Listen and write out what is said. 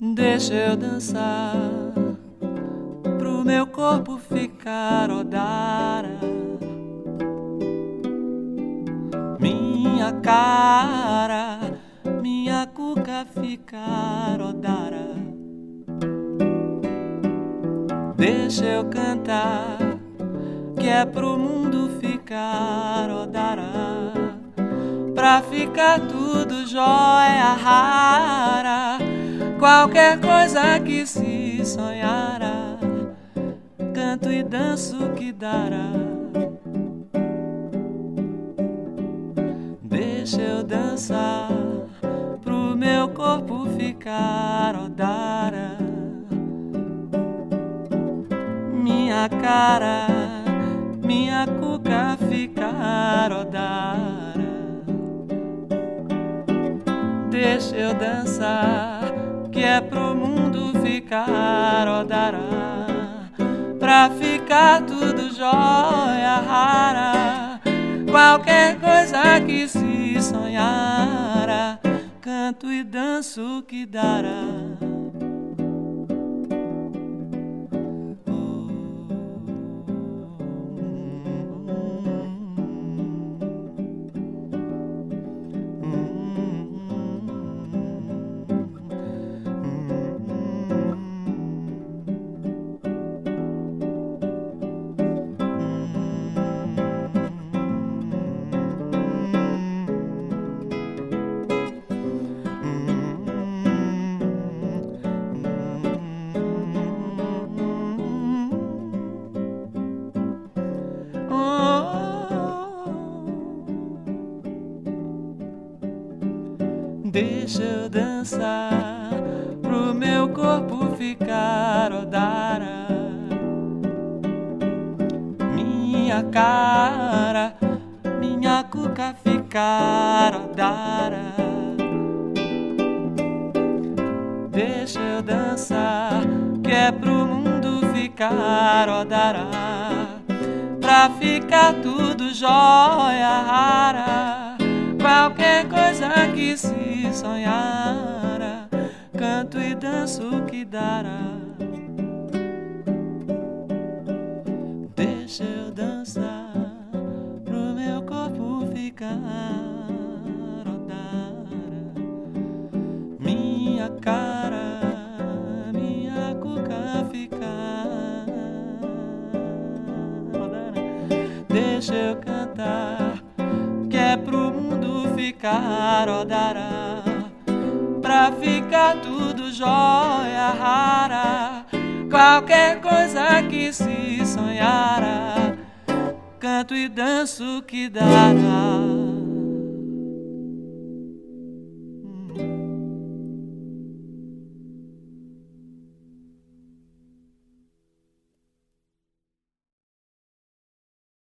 Deixa eu dançar pro meu corpo ficar odara. Minha cara, minha cuca ficar odara. Deixa eu cantar, que é pro mundo ficar odara. Pra ficar tudo jóia rara. Qualquer coisa que se sonhara, canto e danço que dará. Deixa eu dançar pro meu corpo ficar odara. Minha cara, minha cuca ficar odara. Deixa eu dançar, que é pro mundo ficar odara. Pra ficar tudo jóia rara. Qualquer coisa que se sonhara, canto e danço que dará. Deixa eu dançar pro meu corpo ficar odara. Minha cara, minha cuca ficar odara. Deixa eu dançar, que é pro mundo ficar odara. Pra ficar tudo jóia rara. Qualquer coisa que se sonhara, canto e danço que dará. Deixa eu dançar pro meu corpo ficar odara. Minha cara, minha cuca ficar odara. Deixa eu cantar, que é pro mundo ficar odara. Pra ficar tudo jóia rara. Qualquer coisa que se sonhara, canto e danço que dará.